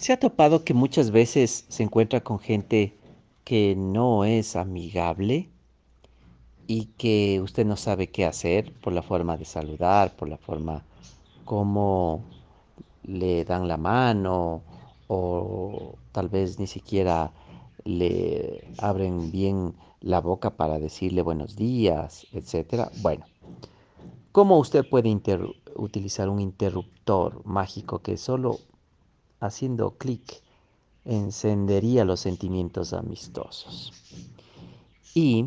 Se ha topado que muchas veces se encuentra con gente que no es amigable y que usted no sabe qué hacer por la forma de saludar, por la forma como le dan la mano o tal vez ni siquiera le abren bien la boca para decirle buenos días, etcétera. Bueno, ¿cómo usted puede utilizar un interruptor mágico que solo haciendo clic encendería los sentimientos amistosos? Y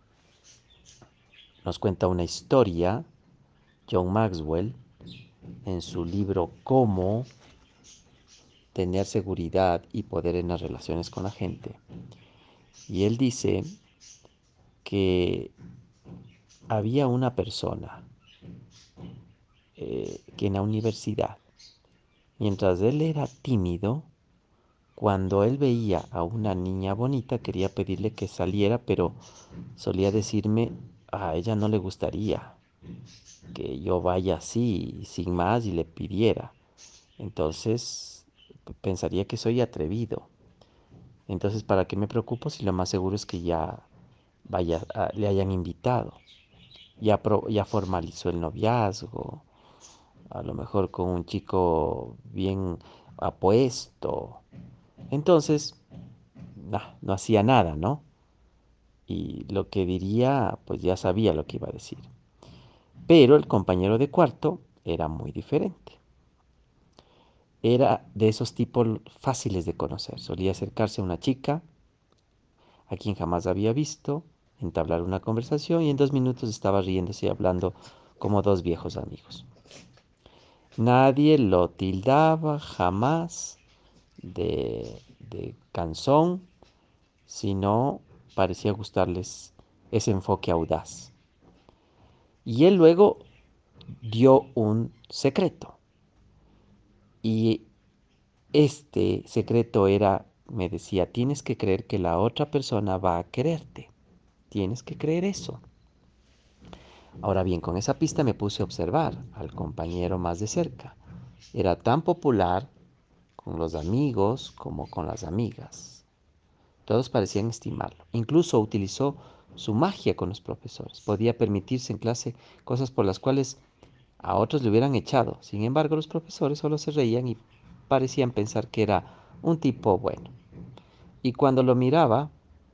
nos cuenta una historia John Maxwell en su libro Cómo tener seguridad y poder en las relaciones con la gente. Y él dice que había una persona que en la universidad, mientras él era tímido, cuando él veía a una niña bonita, quería pedirle que saliera, pero solía decirme, a ella no le gustaría que yo vaya así, sin más, y le pidiera. Entonces, pensaría que soy atrevido. Entonces, ¿para qué me preocupo si lo más seguro es que ya le hayan invitado? Ya formalizó el noviazgo, a lo mejor con un chico bien apuesto. Entonces, no hacía nada, ¿no? Y lo que diría, pues ya sabía lo que iba a decir. Pero el compañero de cuarto era muy diferente. Era de esos tipos fáciles de conocer. Solía acercarse a una chica a quien jamás había visto, entablar una conversación y en 2 minutos estaba riéndose y hablando como dos viejos amigos. Nadie lo tildaba jamás de cansón, sino parecía gustarles ese enfoque audaz. Y él luego dio un secreto. Y este secreto era, me decía, tienes que creer que la otra persona va a quererte. Tienes que creer eso. Ahora bien, con esa pista me puse a observar al compañero más de cerca. Era tan popular con los amigos como con las amigas. Todos parecían estimarlo. Incluso utilizó su magia con los profesores. Podía permitirse en clase cosas por las cuales a otros le hubieran echado. Sin embargo, los profesores solo se reían y parecían pensar que era un tipo bueno. Y cuando lo miraba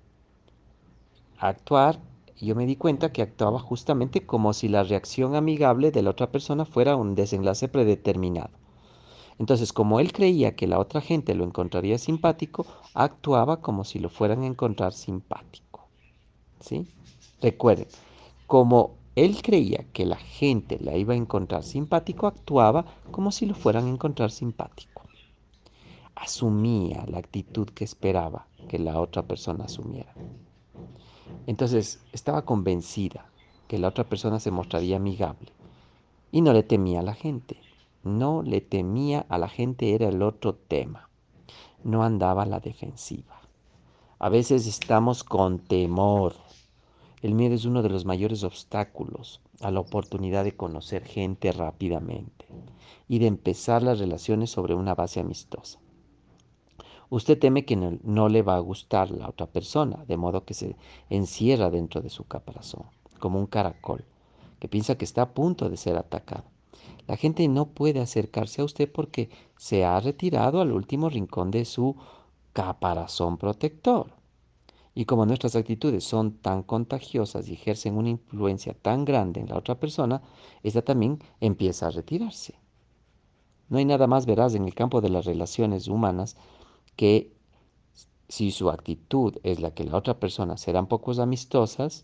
actuar, yo me di cuenta que actuaba justamente como si la reacción amigable de la otra persona fuera un desenlace predeterminado. Entonces, como él creía que la otra gente lo encontraría simpático, actuaba como si lo fueran a encontrar simpático. ¿Sí? Recuerden, como él creía que la gente la iba a encontrar simpático, actuaba como si lo fueran a encontrar simpático. Asumía la actitud que esperaba que la otra persona asumiera. Entonces, estaba convencida que la otra persona se mostraría amigable y no le temía a la gente. No le temía a la gente era el otro tema. No andaba a la defensiva. A veces estamos con temor. El miedo es uno de los mayores obstáculos a la oportunidad de conocer gente rápidamente y de empezar las relaciones sobre una base amistosa. Usted teme que no le va a gustar la otra persona, de modo que se encierra dentro de su caparazón, como un caracol, que piensa que está a punto de ser atacado. La gente no puede acercarse a usted porque se ha retirado al último rincón de su caparazón protector. Y como nuestras actitudes son tan contagiosas y ejercen una influencia tan grande en la otra persona, esta también empieza a retirarse. No hay nada más veraz en el campo de las relaciones humanas que si su actitud es la que la otra persona serán pocos amistosas,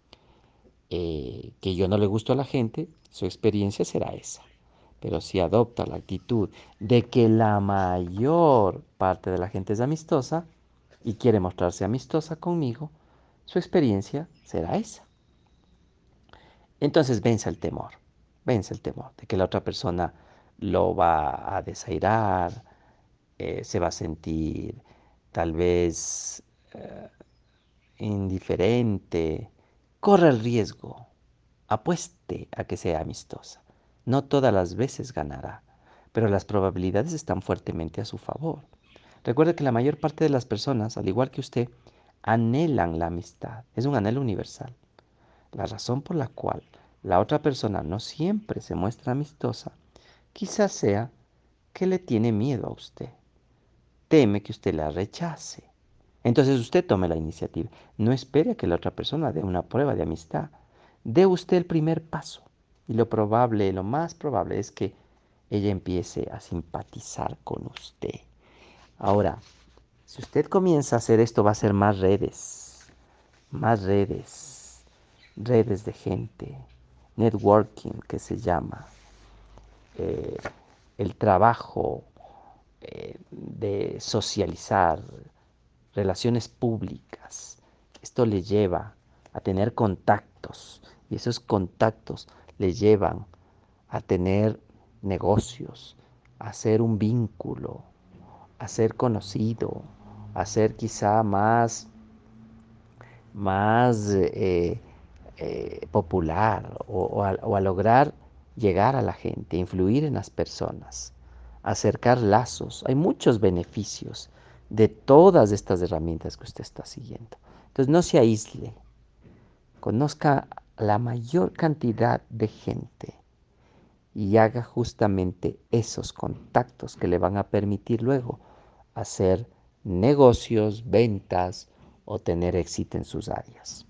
que yo no le gusto a la gente, su experiencia será esa. Pero si adopta la actitud de que la mayor parte de la gente es amistosa y quiere mostrarse amistosa conmigo, su experiencia será esa. Entonces vence el temor de que la otra persona lo va a desairar, se va a sentir tal vez indiferente. Corra el riesgo, apueste a que sea amistosa. No todas las veces ganará, pero las probabilidades están fuertemente a su favor. Recuerde que la mayor parte de las personas, al igual que usted, anhelan la amistad. Es un anhelo universal. La razón por la cual la otra persona no siempre se muestra amistosa, quizás sea que le tiene miedo a usted. Teme que usted la rechace. Entonces usted tome la iniciativa. No espere a que la otra persona dé una prueba de amistad. Dé usted el primer paso. Y lo más probable es que ella empiece a simpatizar con usted. Ahora, si usted comienza a hacer esto, va a ser más redes de gente, networking que se llama, eh, el trabajo de socializar, relaciones públicas. Esto le lleva a tener contactos y esos contactos le llevan a tener negocios, a hacer un vínculo, a ser conocido, a ser quizá más popular o a lograr llegar a la gente, influir en las personas, acercar lazos. Hay muchos beneficios de todas estas herramientas que usted está siguiendo. Entonces no se aísle, conozca la mayor cantidad de gente y haga justamente esos contactos que le van a permitir luego hacer negocios, ventas o tener éxito en sus áreas.